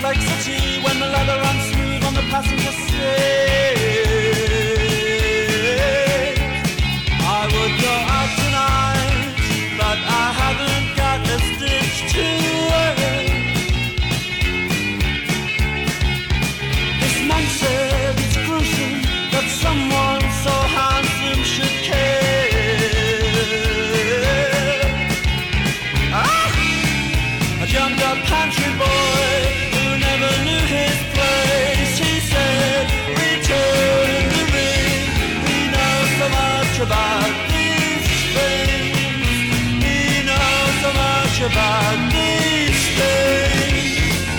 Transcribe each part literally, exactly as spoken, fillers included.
complexity when the leather runs smooth on the passenger seat. I would go out tonight, but I haven't got a stitch to wear. This man said it's gruesome that someone so handsome should care. Ah! A jumped up country boy who never knew his place. He said, return the ring. We know so much about these things. We know so much about these things.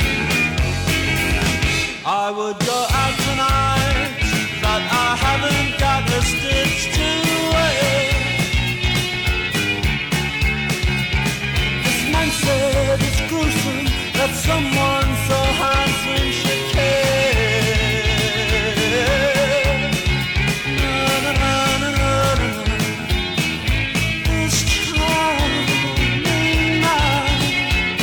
I would go out tonight, but I haven't got a stitch to wear. This man said it's gruesome that someone so handsome should care. Na, na, na, na, na, na. This charming man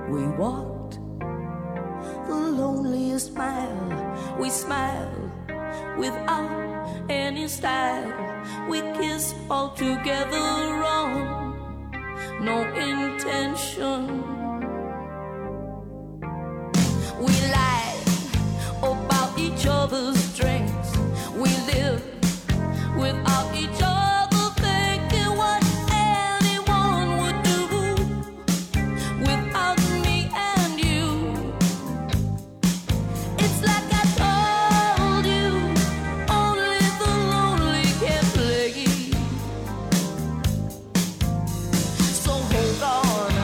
We walked the loneliest mile. We smiled without any style. We kissed all together wrong, no intention. We lied about each other's strengths. We lived without each other, thinking what anyone would do without me and you. It's like I told you, only the lonely can play. So hold on,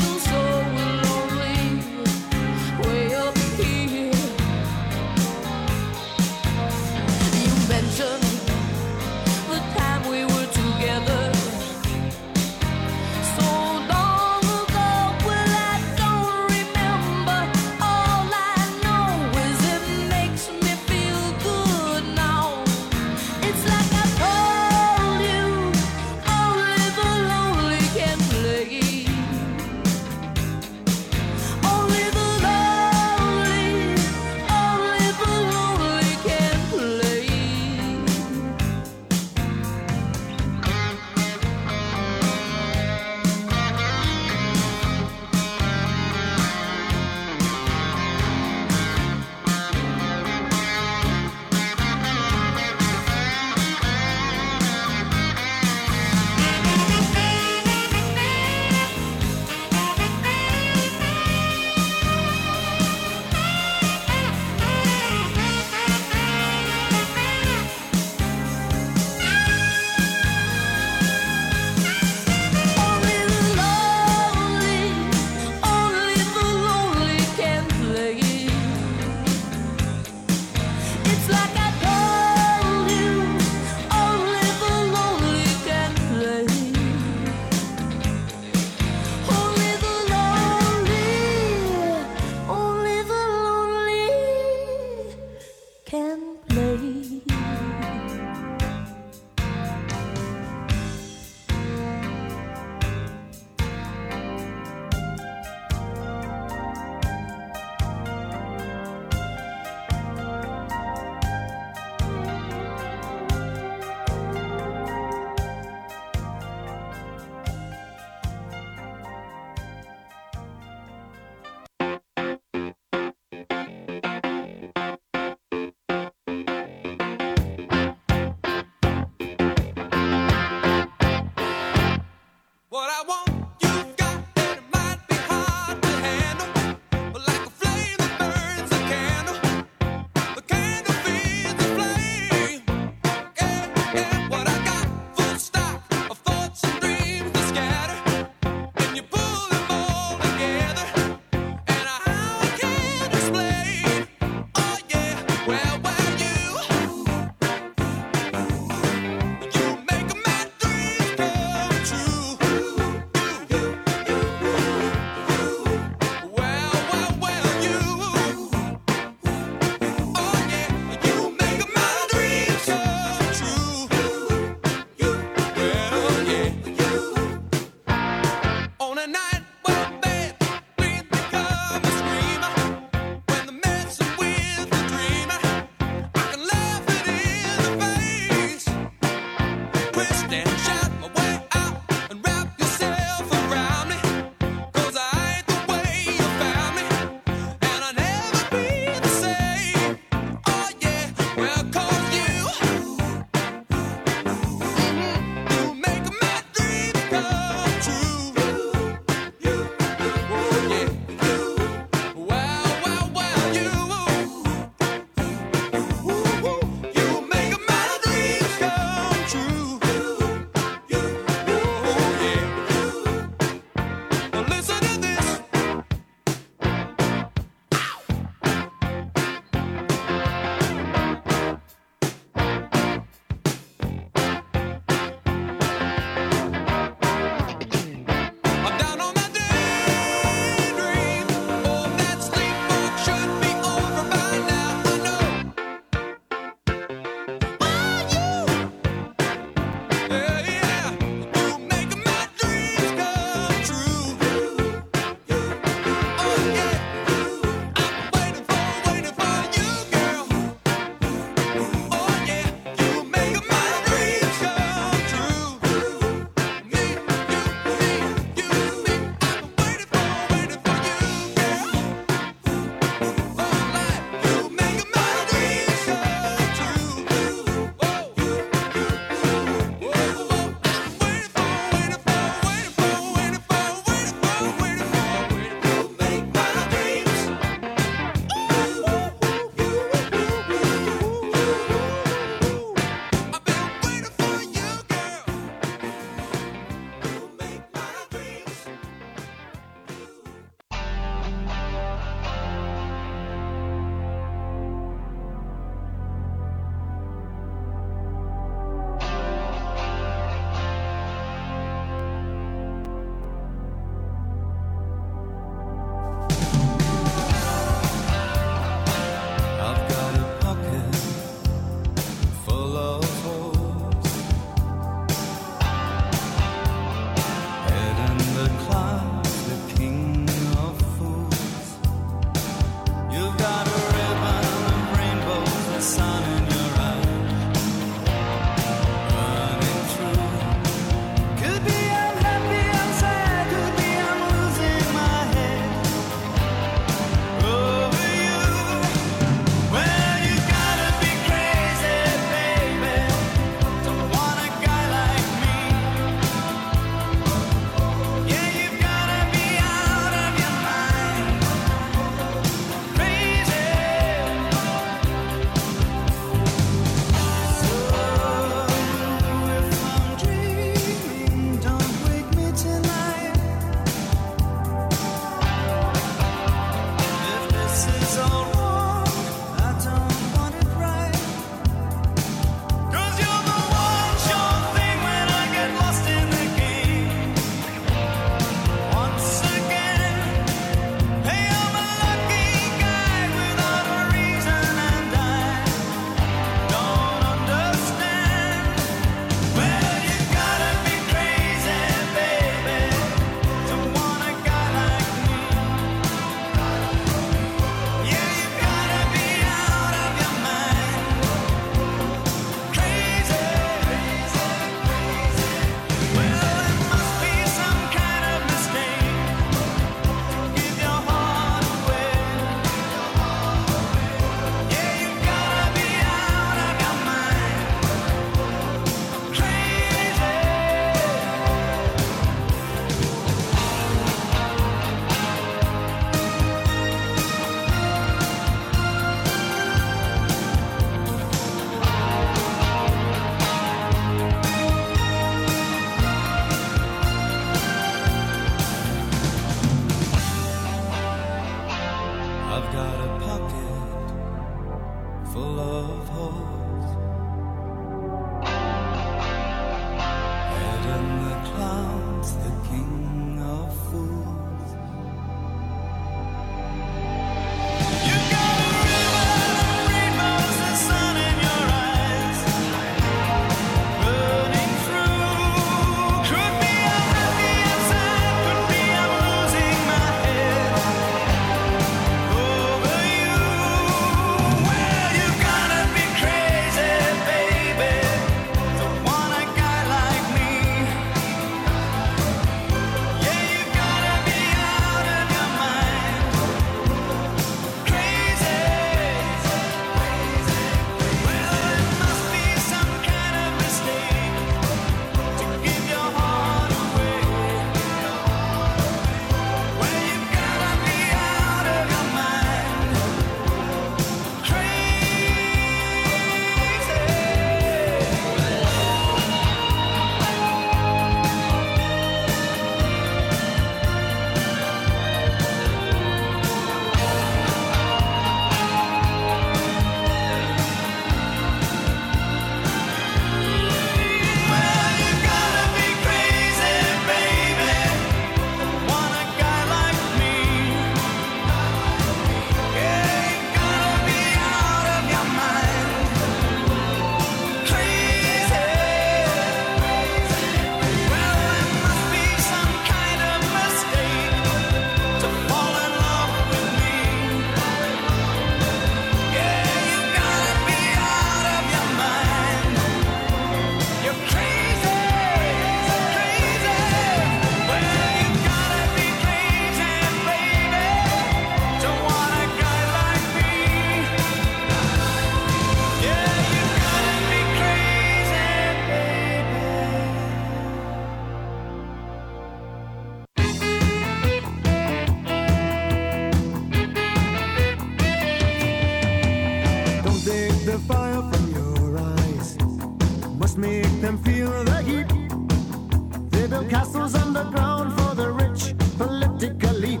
must make them feel the heat. They build castles underground for the rich political elite.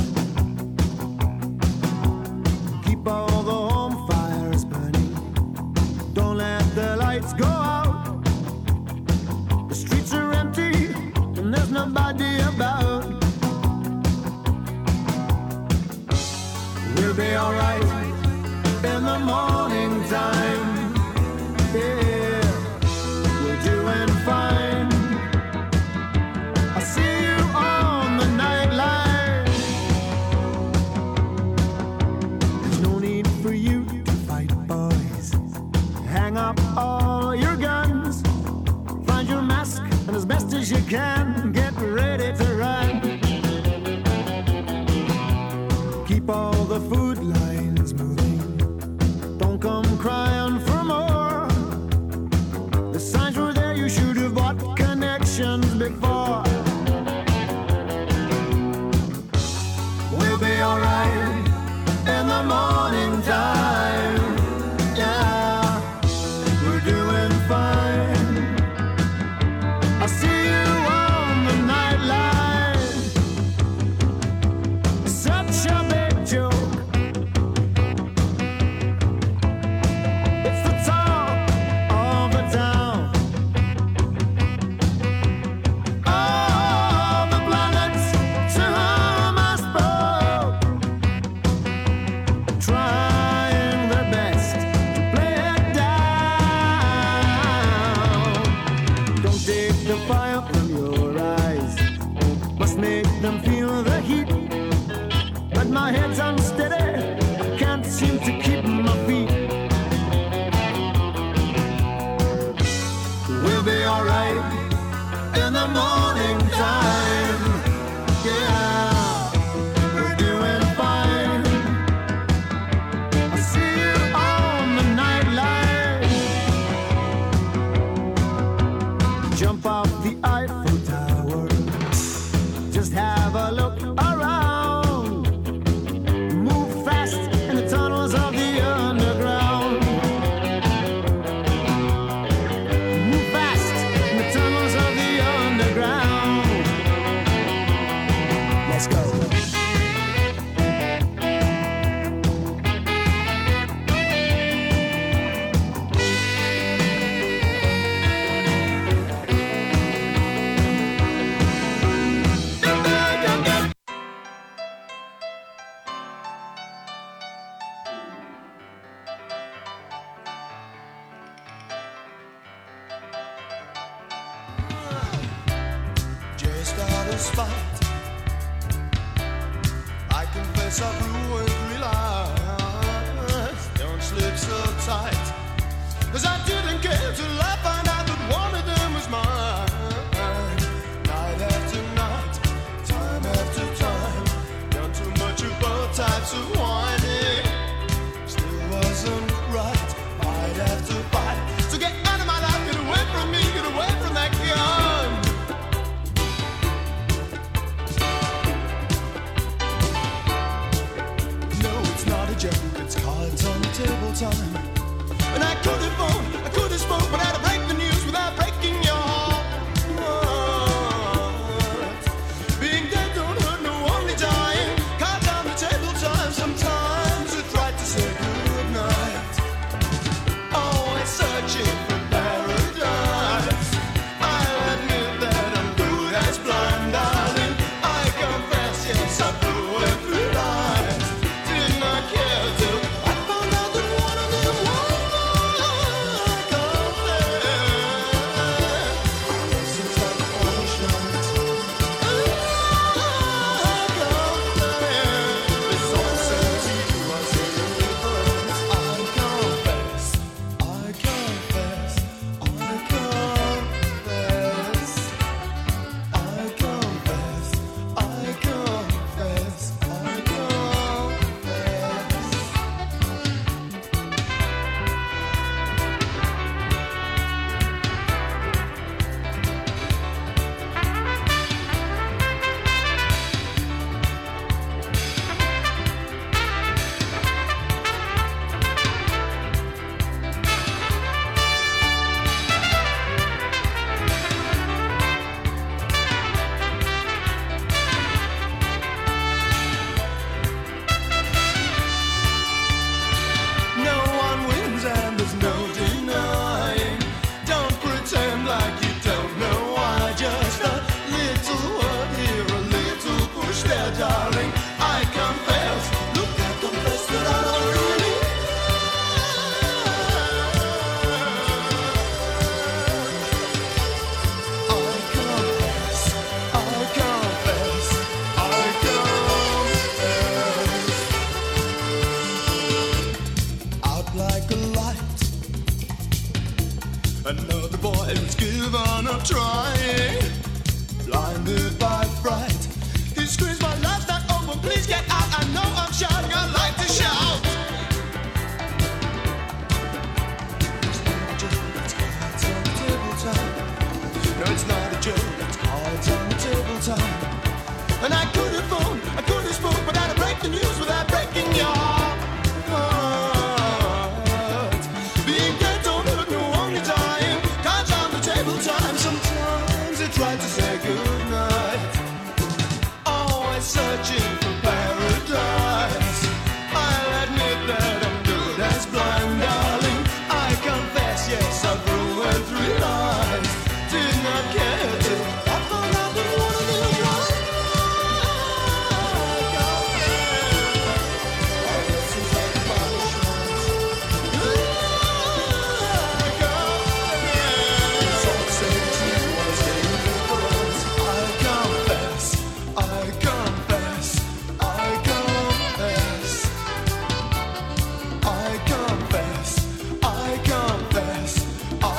Keep all the home fires burning, don't let the lights go out. The streets are empty and there's nobody about. We'll be alright in the morning time. Yeah, we're doing fine. I see you on the nightline. There's no need for you to fight, boys. Hang up all your guns. Find your mask and as best as you can, get ready to run. Keep all the food lines moving. Don't come crying for more. The signs were there, you should have bought connections before. We'll be alright in the morning time. Yeah, we're doing fine. I see you on the nightline. Such a big joke. It's the talk of the town. All the planets to whom I spoke, trying their best to play it down. Don't take the fire from your eyes, must make them feel the heat. But my head's unsteady, I can't seem to keep my feet. We'll be alright in the morning time. Yeah, we're doing fine. I see you on the nightline. Jump off the Eiffel Tower, just have a look around. Move fast in the tunnels of the underground. Move fast in the tunnels of the underground. Let's go. Just out of spite, I confess I've ruined three lives. Don't slip so tight, 'cause I didn't care till I found out that one of them was mine. Night after night, time after time, done too much of both types of whining. Still wasn't right, fight after fight. So get out of my life, get away from me, get away from that gun. No, it's not a joke, it's cards on the table time. And I couldn't phone, I Another boy was given a try. Blinded by fright, he screams, "My life's not over, please get out. I know I'm shouting, I'd like to shout." No, it's not a joke, it's cards on the tabletop. And I could have phoned, I could have spoke, but I'd break the news without breaking your heart. Being dead don't hurt no only time. Cards on the tabletop. Sometimes it's right to say goodnight. Always searching for paradise. I'll admit that I'm good as blind, darling. I confess, yes, I've ruined three lives. Did not care to. I found out that one of them was right. I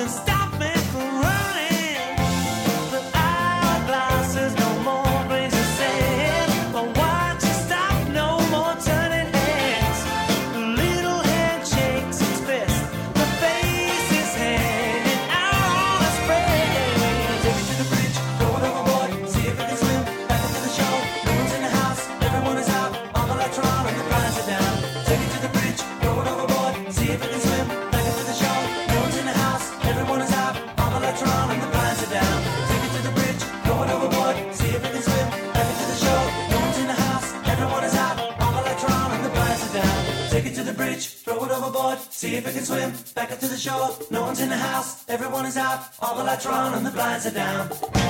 can stop me from running. The hourglasses, no more brains to sand. But watch it stop, no more turning heads. The little hand shakes its fist. The face is handing out on a spread. Take it to the bridge, throw it overboard, see if it can swim back into the show. No one's in the house, everyone is out. All the lights are on and the blinds are down. Take it to the bridge, throw it overboard, see if it can swim back into the show. No one's in the house, everyone is out. All the lights are on and the blinds are down. Take it to the bridge, throw it overboard, see if it can swim back into the show. No one's in the house, everyone is out. All the lights are on and the blinds are down. Take it to the bridge, throw it overboard, see if it can swim back into the shore. No one's in the house, everyone is out. All the lights are on and the blinds are down.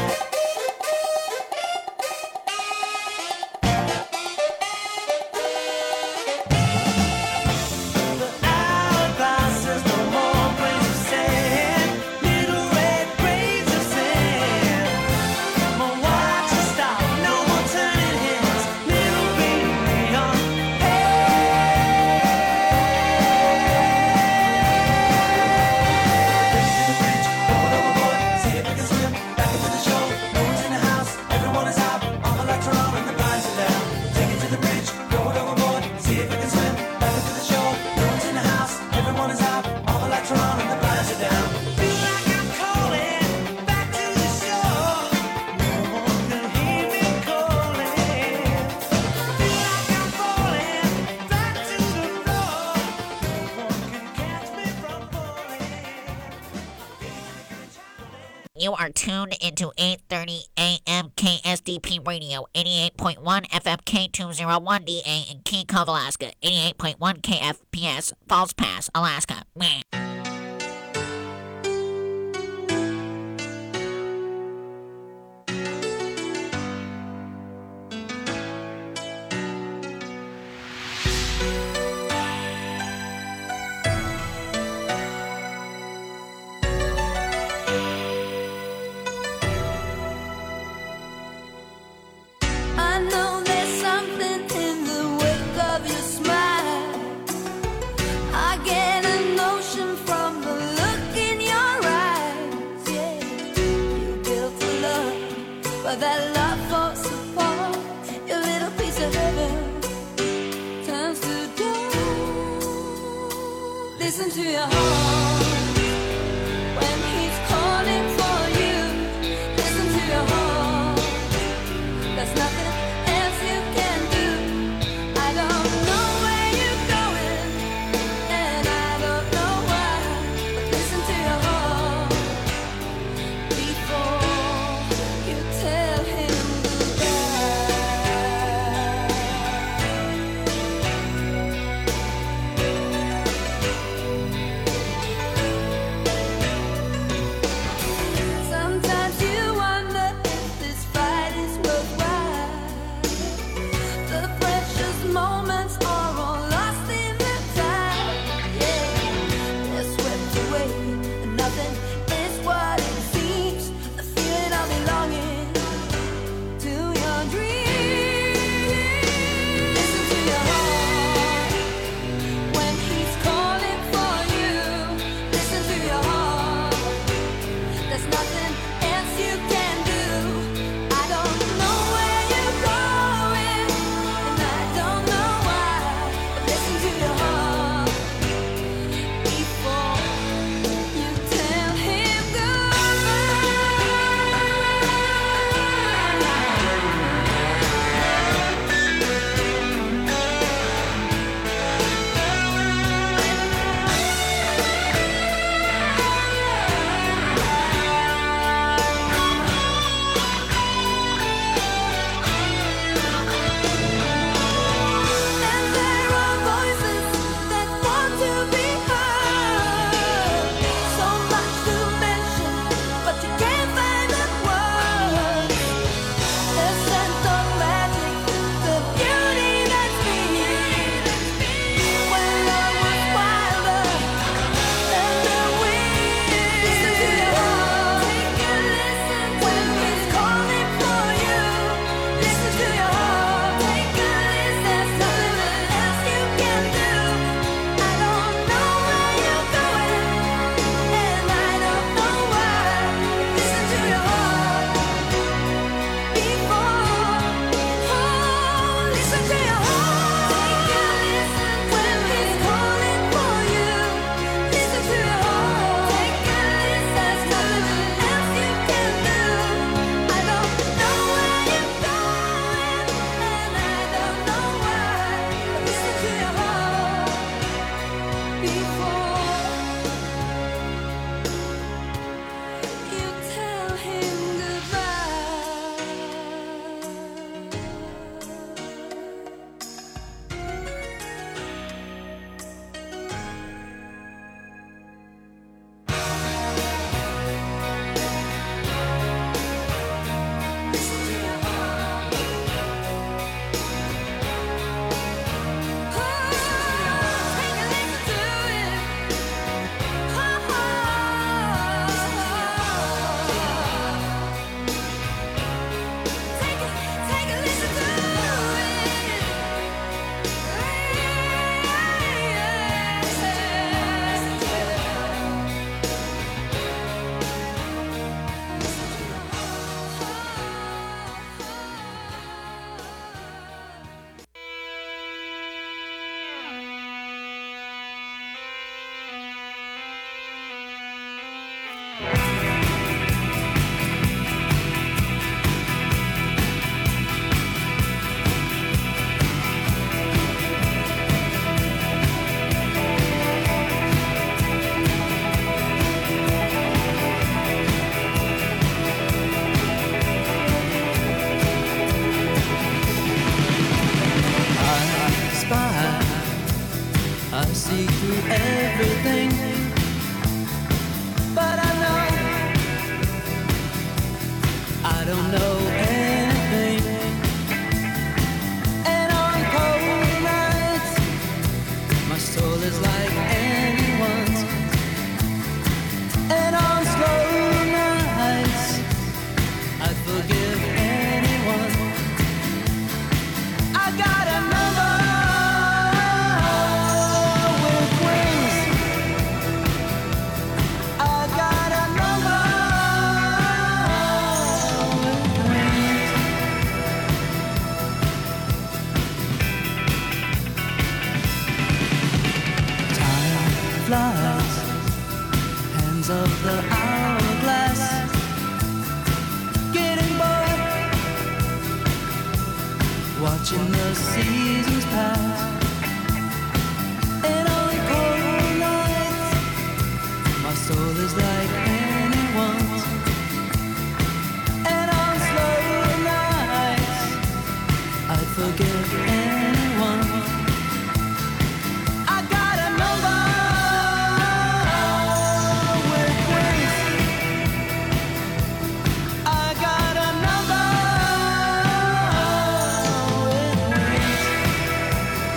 The hourglasses, no more grains of sand. Little red grains of sand. More watch it stop, no more turning heads. Little baby on see if I can swim back into the show. No one's in the house, everyone is out. All the lights are on and the blinds are down. Take it to the bridge, throw it overboard, see if I can swim back into the show. No one's in the house, everyone is out. All the lights are on and the blinds are down. Feel like I'm calling back to the shore. No one can hear me calling. Feel like I'm falling back to the floor. No one can catch me from falling. You are tuned into eight thirty A M K S D P Radio, eighty-eight point one F M K two oh one D A in Key Cove, Alaska, eighty-eight point one K F P S, Falls Pass, Alaska. Meh. I know there's something in the wake of your smile. I get a notion from the look in your eyes. Yeah, you built a love, but that love falls apart. Your little piece of heaven turns to dust. Listen to your heart when he's calling for you. Listen to your heart. There's nothing else you can do. I don't know where you're going, and I don't know why. But listen to your heart before you tell him goodbye. everything, but I know I don't know anything. And on cold nights, my soul is like anyone's. And on slow nights, I'd forgive anyone. I got a number with wings. I got a number with wings. Time flies, hands of the hourglass, getting bored, watching the seasons pass. And on cold nights, my soul is like anyone's. And on slow nights, I'd forgive anyone. I got a number with wings. I got a number with wings.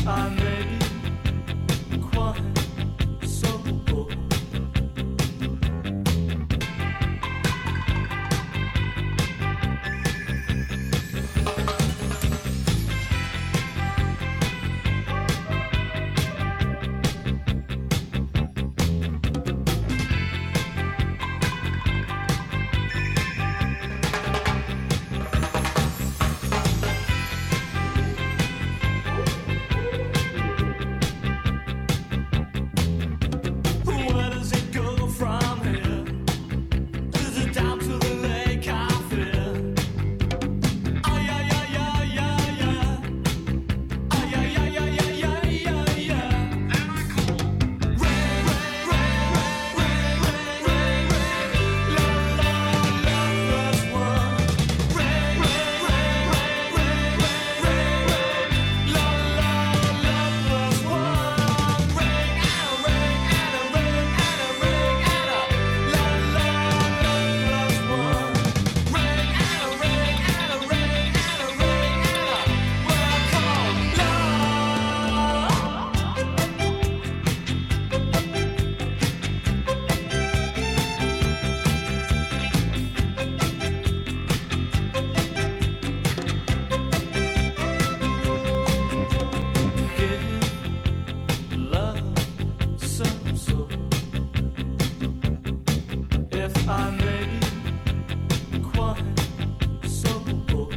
I may be quite so bored. Where does it go from here? Is it down to the lake I fear? Oh yeah, yeah, yeah, yeah, yeah. Oh yeah, yeah, yeah, yeah, yeah, yeah, yeah. Rain, rain, rain, rain, rain, rain, rain, rain. La, la, loveless one. Rain, rain, rain, rain, rain, rain, rain, rain. La, la, loveless one. Rain and a rain and a rain and a rain and a la, la, loveless one. Rain and a rain and a rain and a rain and a well, come on, give love some soul. If I may be quite so bored.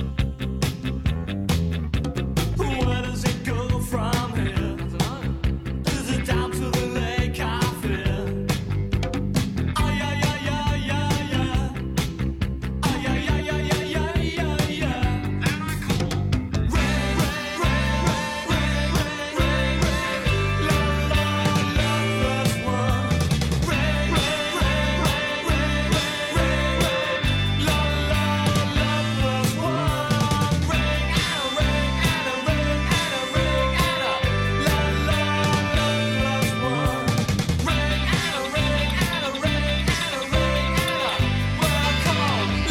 Where does it go from here? Is it down to the lake I fear? Oh yeah, yeah, yeah, yeah, yeah. Oh yeah, yeah, yeah, yeah, yeah, yeah, yeah. Rain, rain, rain, rain, rain, rain, rain, rain. La, la, loveless one. Rain, rain, rain, rain, rain, rain, rain, rain. La, la, loveless one. Rain and a rain and a rain and a rain and a la, la, loveless one. Rain and a rain and a rain and a rain and a well, come on,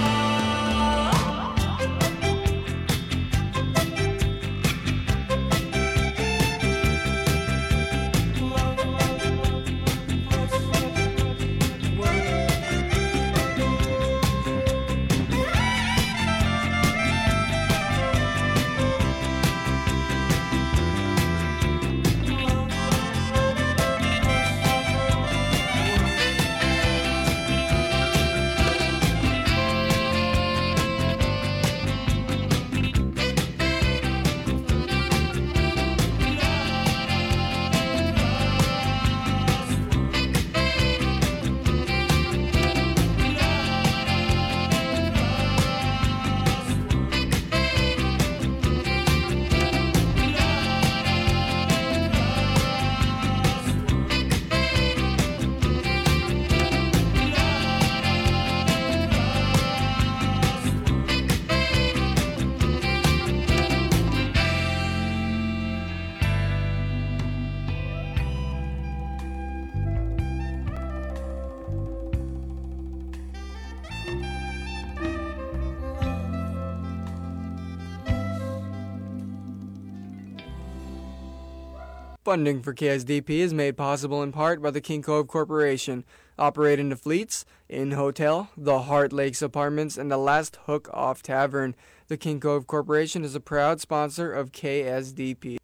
Funding for K S D P is made possible in part by the King Cove Corporation, operating the Fleets, Inn Hotel, the Heart Lakes Apartments, and the Last Hook Off Tavern. The King Cove Corporation is a proud sponsor of K S D P.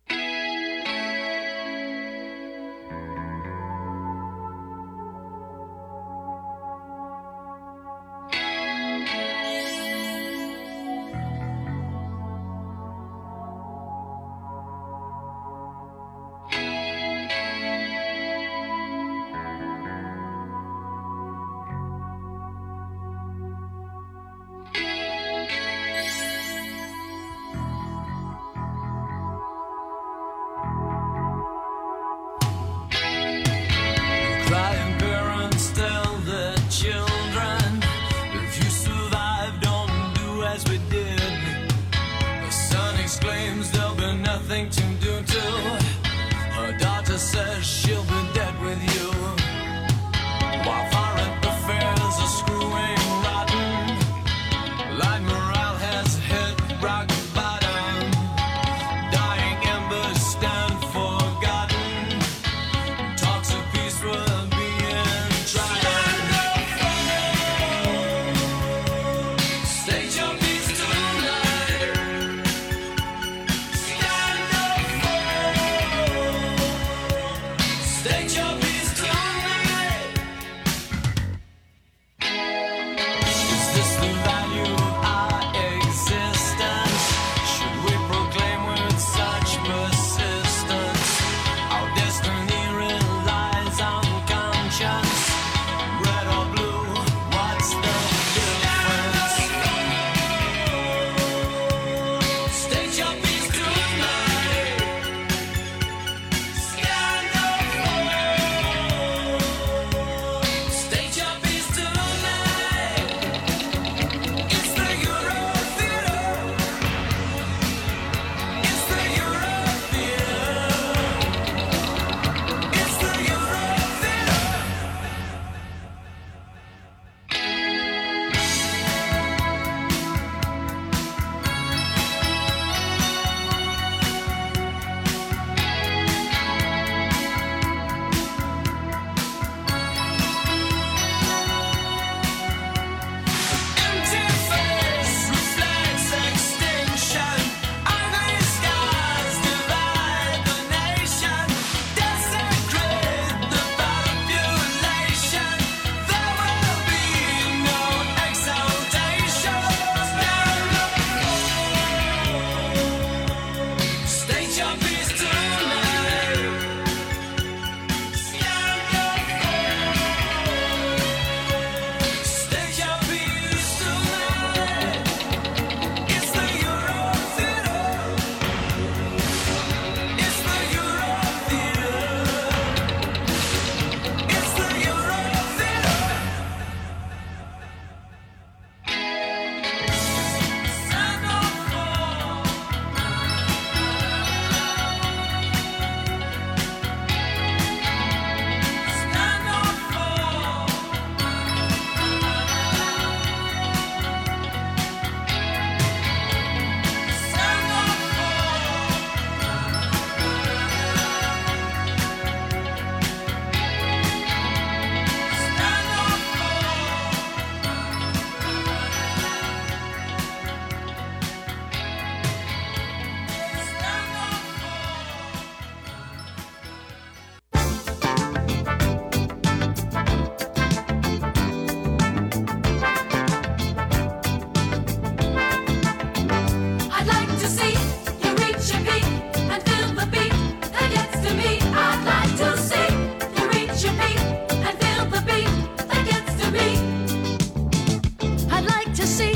to see